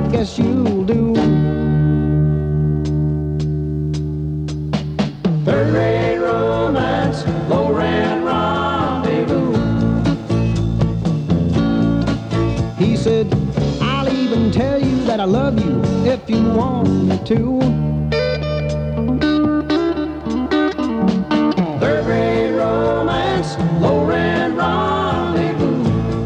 guess you'll do. Third rate romance, low rent rendezvous. He said, I'll even tell you that I love you if you want me to. Third rate romance, low rent rendezvous.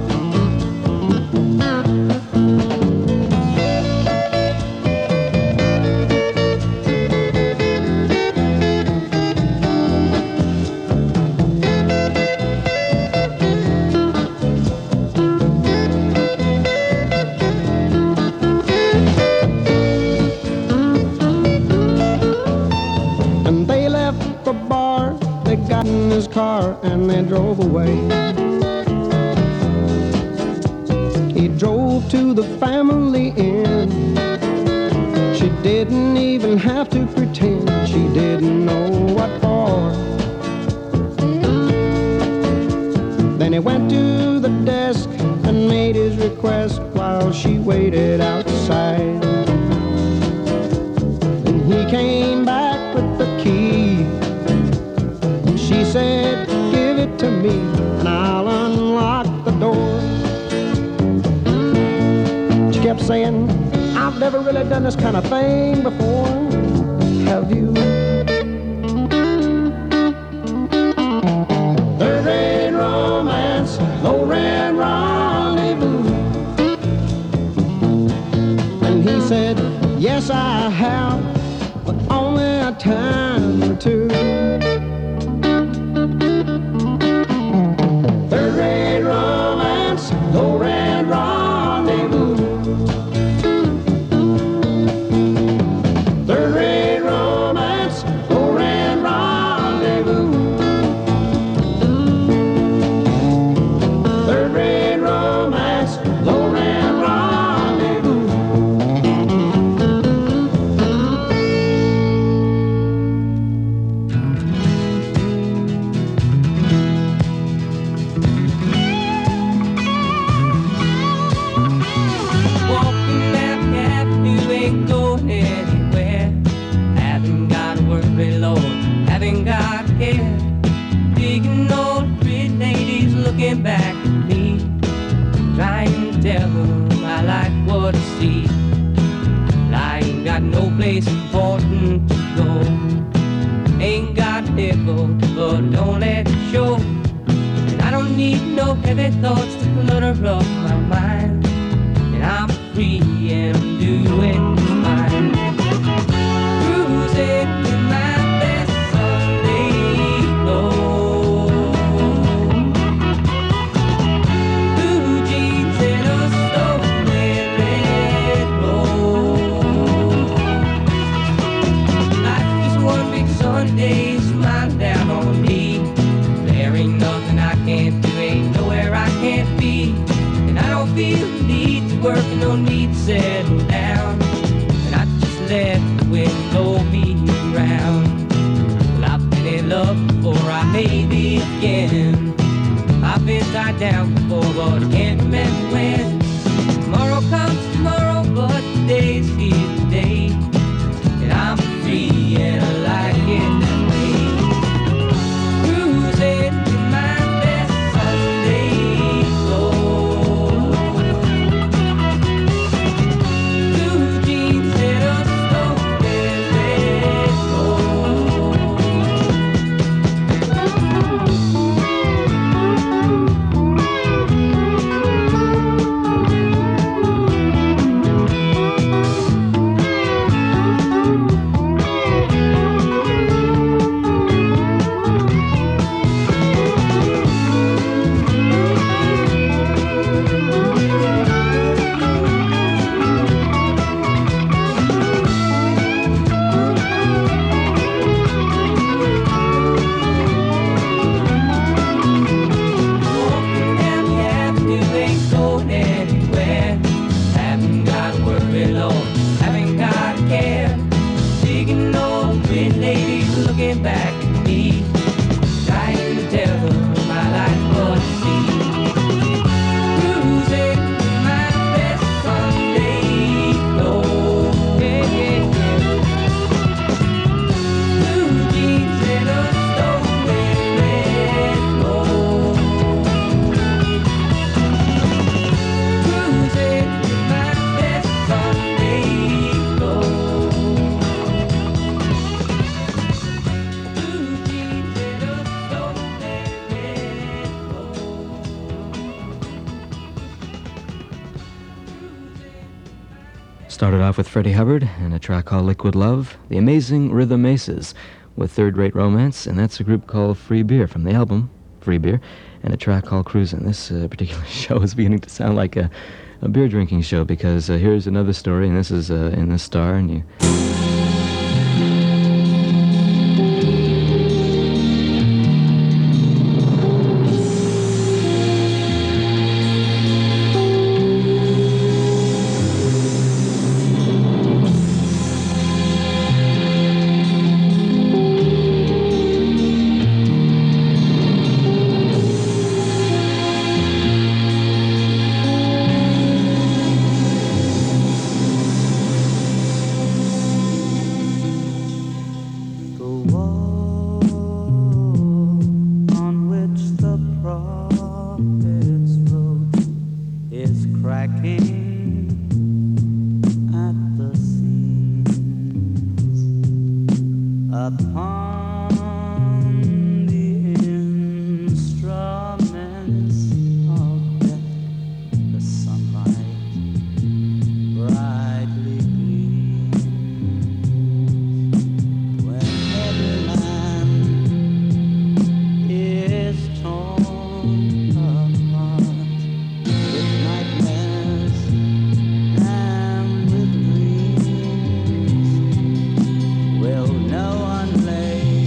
And they left the bar, they got in his car and they drove away. He drove to the family inn. She didn't even have to pretend she didn't know what for. Then he went to the desk and made his request while she waited outside. Then he came back with the key. She said, give it to me and I'll unlock the door. She kept saying, I've never really done this kind of thing before. Have you? Third rate romance, low rent rendezvous. And he said, yes I have, but only a time or two. Third rate romance, low rent rendezvous. Third rate romance, low rent rendezvous. Third rate romance, low rent rendezvous. Walking that path, you ain't going anywhere. Haven't got a workload, haven't got care. Digging old pretty ladies looking back at me, trying to tell them I like what I see. I ain't got no place important to go. Ain't got a nickel, but don't let it show. And I don't need no heavy thoughts to clutter up my mind. And I'm free and I'm doing fine. Cruising in my best Sunday clothes. Blue jeans and a stolen red rose. Life is one big Sunday, smile down on me. There ain't nothing I can't do, ain't nowhere I can't be. And I don't feel the need to work and no need to settle down. And I just let the wind blow me around. Well, I've been in love before, I may be again. I've been tied down before, but I can't remember when. Tomorrow comes tomorrow, but today's here today. And I'm free and I like it that way. Cruising in my best Sunday clothes. Blue jeans and a stolen red rose. Started off with Freddie Hubbard and a track called Liquid Love, the Amazing Rhythm Aces with Third Rate Romance, and that's a group called Free Beer from the album Free Beer, and a track called Cruisin'. This particular show is beginning to sound like a beer drinking show because here's another story, and this is in the Star, and you... Will no one lay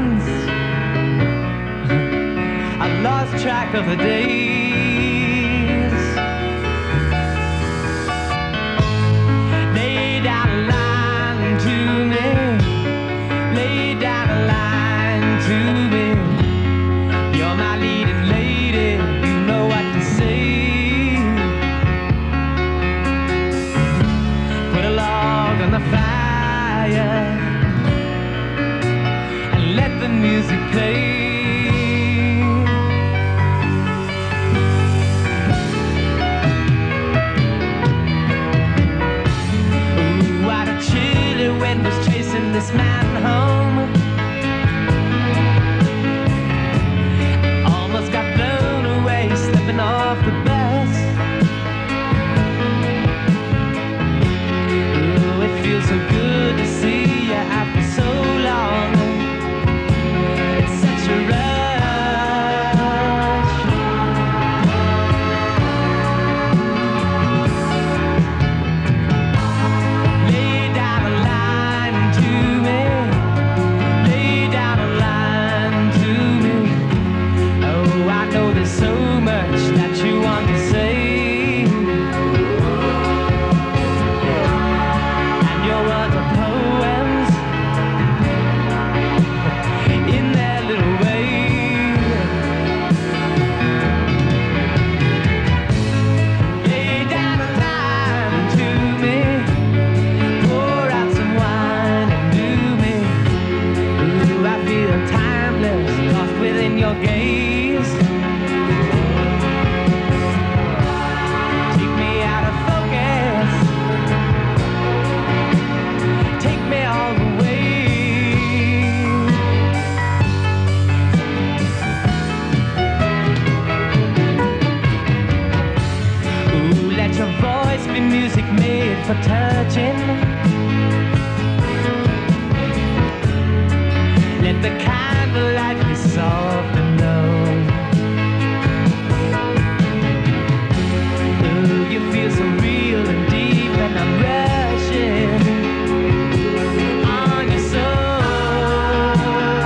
friends. I lost track of the days. Lay down a line to me. Lay down a line to me. You're my leading lady. You know what to say. Put a log on the fire and let the music play. This man home almost got blown away, slipping off the bus. Ooh, it feels so good to see you after so long. It's such a rush. Lay down a line to me. Lay down a line to me. Oh, I know there's so much that you want to say. And your words are poems in their little way. Lay down a line to me. Pour out some wine and do me. Ooh, I feel timeless, lost within your gaze. Take me out of focus. Take me all the way. Ooh, let your voice be music made for touching. Let the candlelight be soft and low. Ooh, you feel so real and deep, and I'm rushing on your soul.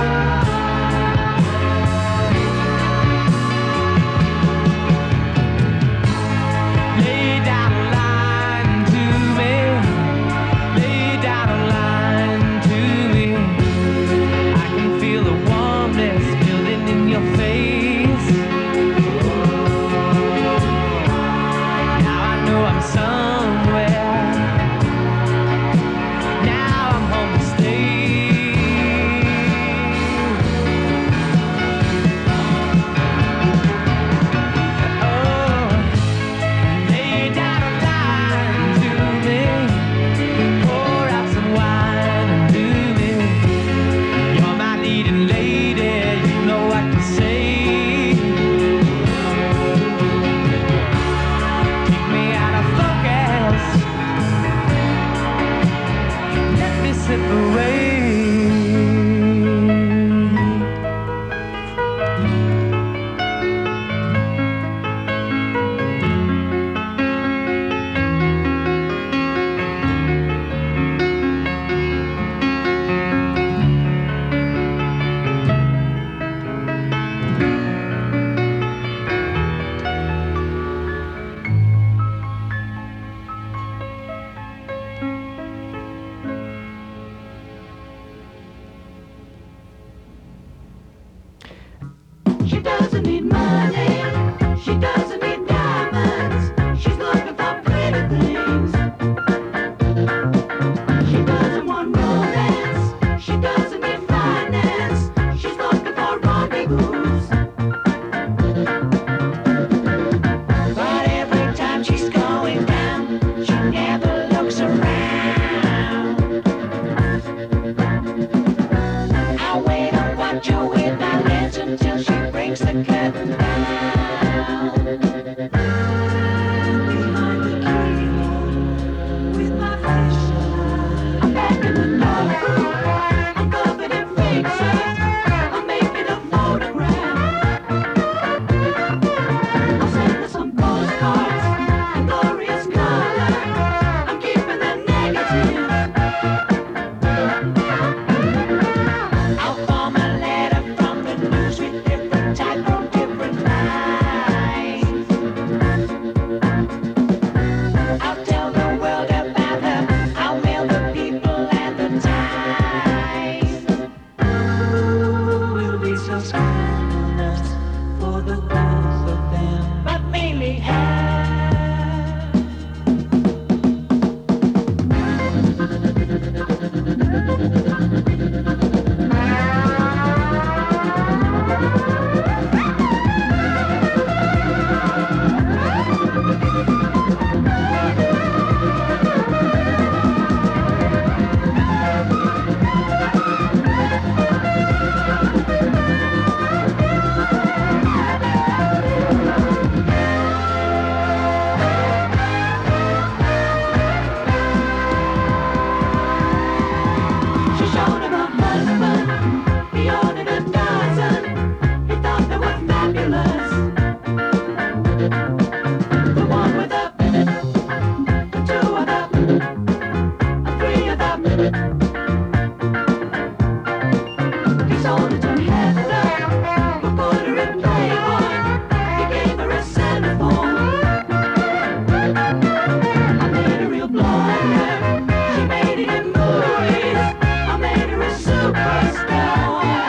Lay down a line to me. Lay down a line to me. I can feel the warmness building in your face. Now I know I'm somewhere. Now I'm home to stay. Oh, lay down a line to me. Pour out some wine and do me. You're my leading lady, you know what to say. Take me out of focus. Let me slip away. She doesn't need money. She doesn't need diamonds. She's looking for pretty things. She doesn't want romance. She doesn't need finance. She's looking for rendezvous. But every time she's going down, she never looks around. I wait and watch her with my lens until she brings the curtain down. Behind the keyhole, with my face shut, I'm back in the dark. I'm covered in fake surf. I'm making a photograph. I'll send her some postcards in glorious color. I'm keeping them negative. I'll form a letter. Sold her to Hitler, who put her in Playboy. He gave her a centerfold. I made a real blunder. She made it in movies. I made her a superstar.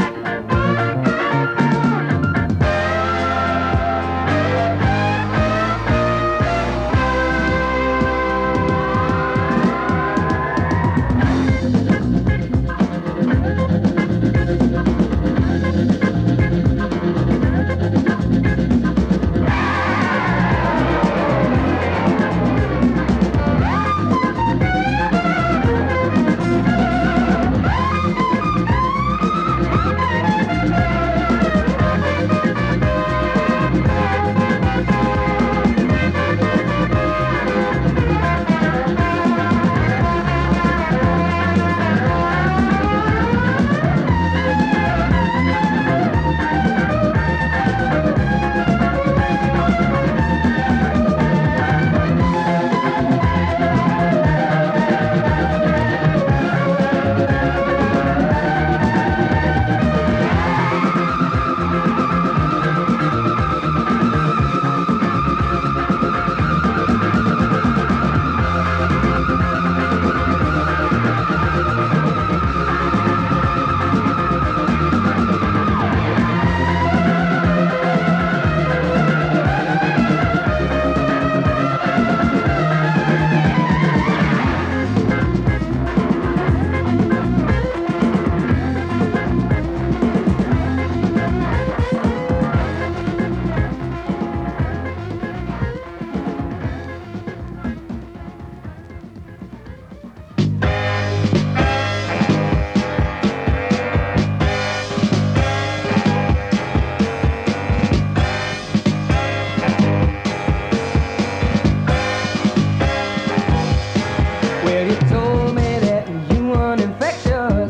Well, you told me that you weren't infectious,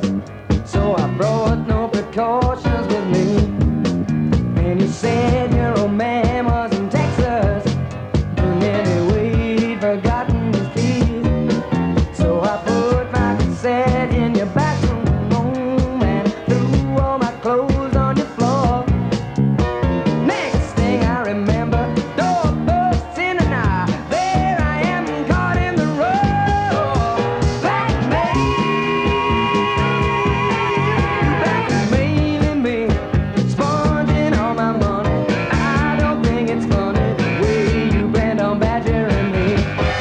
so I brought no precautions with me. And you said your old man was in Texas, and anyway he'd forgotten his keys. So I put my cassette in your bathroom room and threw all my clothes on your floor. Next thing I remember, door bursts in and there I am caught in the row. Blackmailing me, sponging all my money. I don't think it's funny the way you planned on badgering me.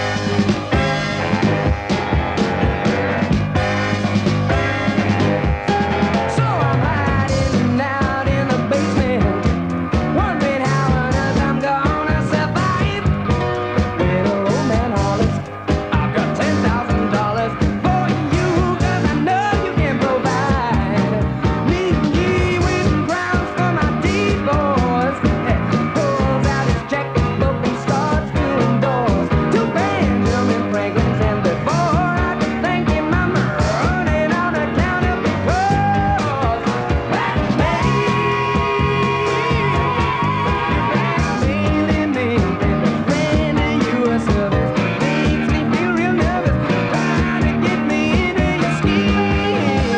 So I'm hiding out in the basement, wondering how on earth I'm gonna survive. Little old man Hollis, I've got $10,000 for you, 'cause I know you can provide. Meeting ye with grounds for my divorce. Pulls out his checkbook and starts to endorse to Benjamin Franklin's, and before I can thank him, I'm running on account of because blackmailing me, rendering you a service, makes me feel real nervous, trying to get me into your scheme.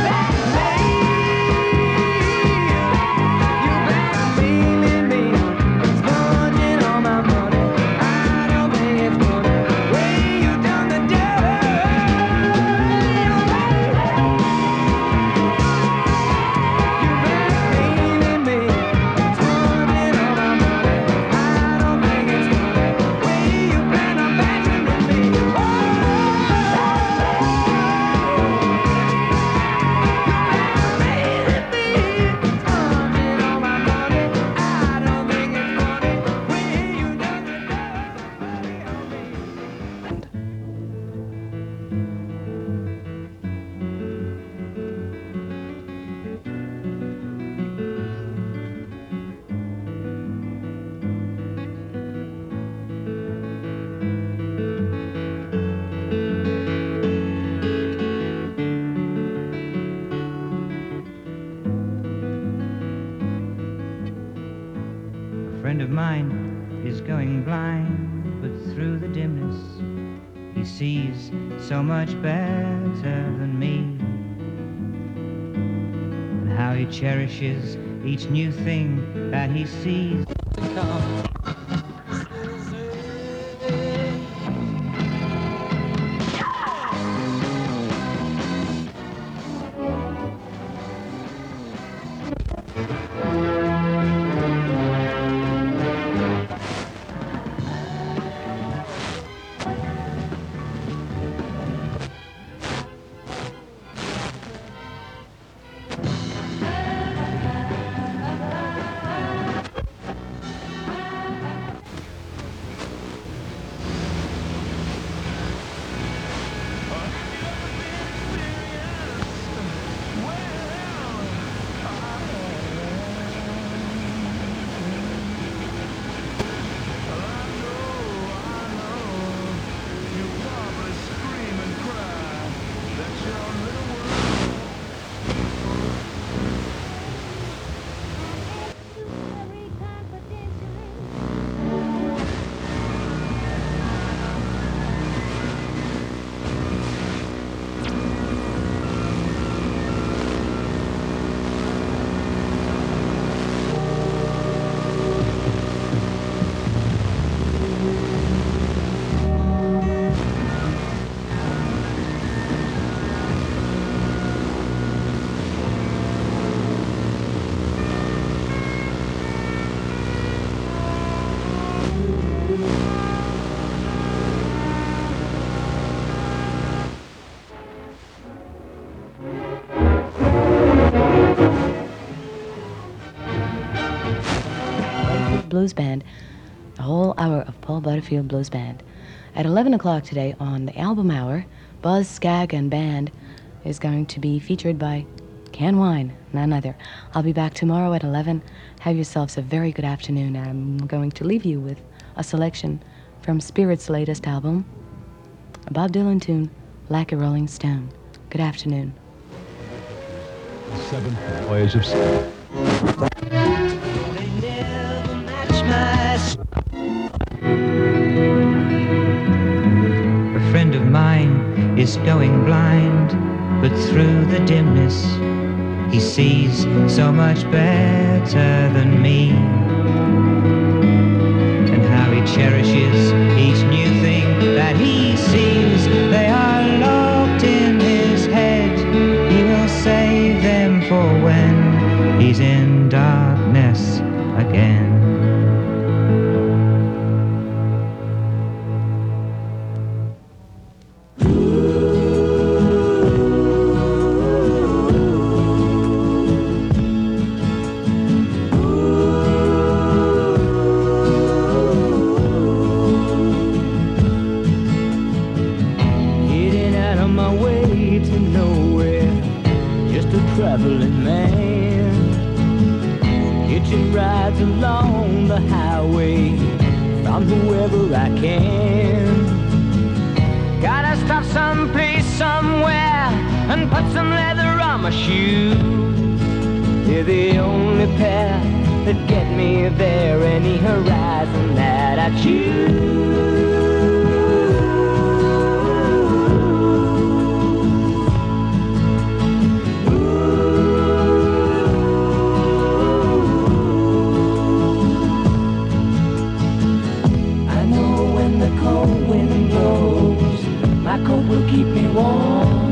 Blackmailing me, sponging all my money. I don't think it's funny the way you done the blackmailing me, sponging all my money. I don't think it's funny the way you plan on badgering me. Sponging all my money. I don't think it's funny the way you done the dirty on me. A friend of mine is going blind, but through the dimness he sees so much better than me. And how how he cherishes each new thing that he sees. Blues Band, a whole hour of Paul Butterfield Blues Band. At 11 o'clock today on the Album Hour, Buzz Skag and Band is going to be featured by Can Wine, none other. I'll be back tomorrow at 11. Have yourselves a very good afternoon. I'm going to leave you with a selection from Spirit's latest album, a Bob Dylan tune, Like a Rolling Stone. Good afternoon. Seventh Voyage of A friend of mine is going blind, but through the dimness he sees so much better than me. And how he cherishes each new thing that he sees. They are locked in his head. He will save them for when he's in darkness again. Getting out of my way to nowhere, just a traveling man. Hitching rides along the highway, from whoever I can. Gotta stop someplace, somewhere, and put some leather on my shoes. They're the only path that get me there, any horizon that I choose. I know when the cold wind blows, my coat will keep me warm.